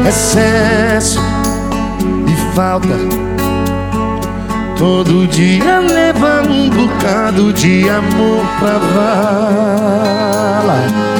excesso e falta. Todo dia leva um bocado de amor pra vala.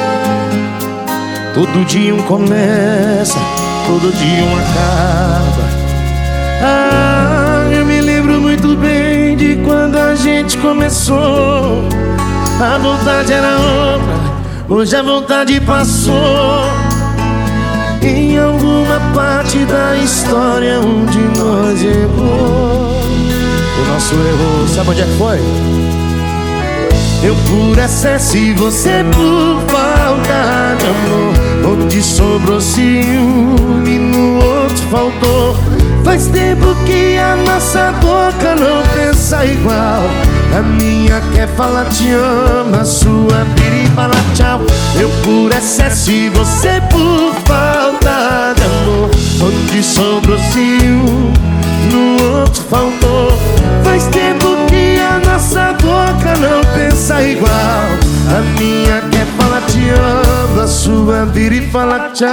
Todo dia um começa, todo dia um acaba. Ah, eu me lembro muito bem de quando a gente começou. A vontade era outra, hoje a vontade passou. Em alguma parte da história um de nós errou. O nosso erro, sabe onde é que foi? Eu por excesso e você por falta de amor. Onde sobrou ciúme, no outro faltou. Faz tempo que a nossa boca não pensa igual. A minha quer falar te amo, a sua vira e fala tchau. Eu por excesso e você por falta de amor. Onde sobrou ciúme, no outro faltou. Faz tempo que a nossa boca não pensa igual. A minha quer falar te amo, a sua vira e fala tchau.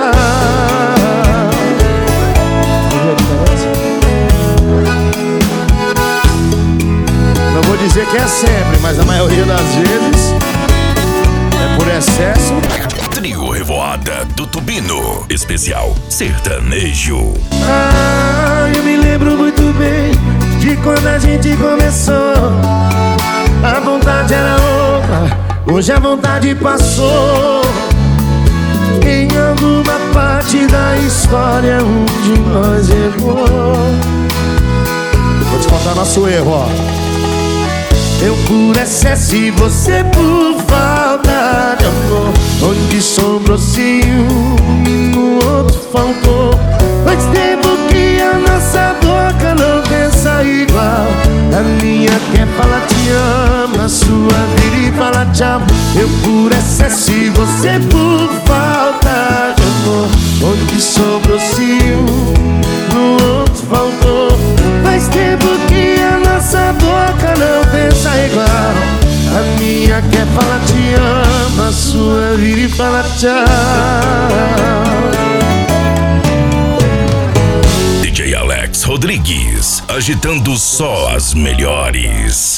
Não vou dizer que é sempre, mas a maioria das vezes é por excesso. Trio Revoada do Tubino, especial sertanejo. Ah, eu me lembro muito bem de quando a gente começou. A vontade era outra, hoje a vontade passou. Em alguma parte da história um de nós errou. Vou te contar nosso erro, ó. Eu por excesso e você por falta de amor. Onde sobrou ciúme, no outro faltou. Faz tempo que a nossa boca não pensa igual. A minha quer falar te amo, a sua vira e fala tchau. Eu por excesso e você por falta de amor. Onde sobrou ciúme, no outro faltou. Faz tempo que a nossa boca não pensa igual. A minha quer falar te amo, a sua vira e fala tchau. DJ Alex Rodrigues, agitando só as melhores.